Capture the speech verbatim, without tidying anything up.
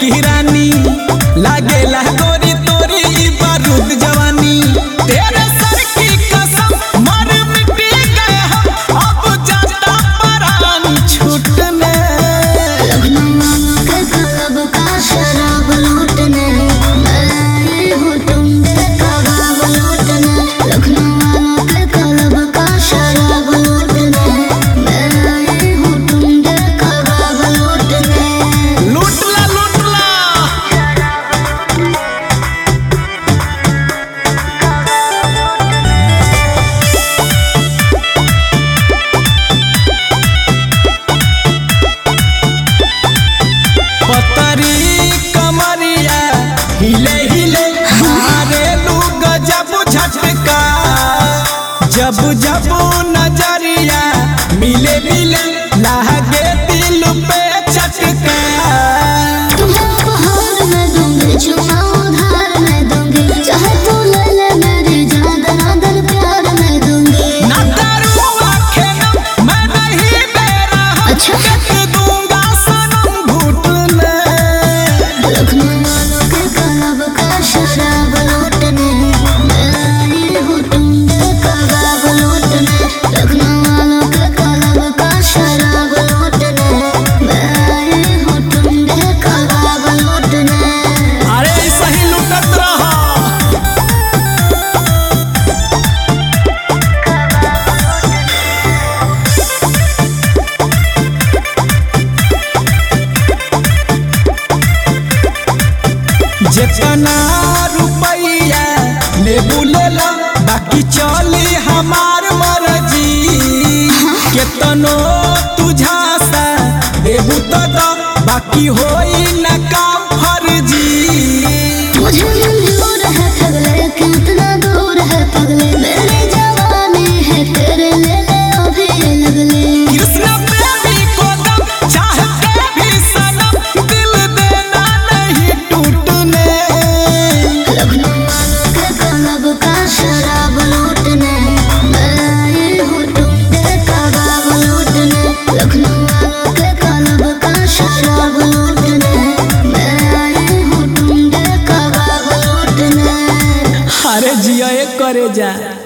की रानी लागेला गोरी तोरी बारूद जवानी तेरे सर की कसम मर मिटी गए हम अब जाता परान छूटने के कलब का शराब लूटने मैं हूँ तुम पे कबाब लूटने लखनऊ वालों के कलब का शराब लूटने मैं हूँ तुम पे कबाब लूटने लूटला लूटला पतरी कमरिया हिले हिले मारे लू गजब झटका जब जब नजरिया मिले मिले लागे दिल पे चटका तुम्हें उपहार मैं दूंगी चुमा उधार मैं दूंगी चाहे तू ले ले मेरी जान दनादन प्यार मैं दूंगी ना करूँ आँखें मैं नहीं बेरा अच्छा देख दूंगा सनम घुटने लखनऊ वालों के कलब का शराब लूटने मैं आई हूँ तुम पे कबाब लूटने लखनऊ वालों के कलब का शराब लूटने मैं आई हूँ तुम पे कबाब लूटने अरे ऐसा ही लुटत रहा जितना रुपया ले बुलेला बाकी चली हमार मर्जी केतनो तुझा सा देबू तो दो बाकी होई न काम फर्जी मुझे मंजूर है ठगले कितना दूर है पगले मेरी जवानी है तेरे ले ले अभी लगले कृष्ण प्रेमी को दम चाहते भी सनम दिल देना नहीं टूटने लखनऊ वालों के कलब का शराब लूटने मैं आई हूँ तुम पे कबाब लूटने लखनऊ वालों के कलब का शराब लूटने मैं आई हूँ तुम पे कबाब लूटने अरे जिया करे जा।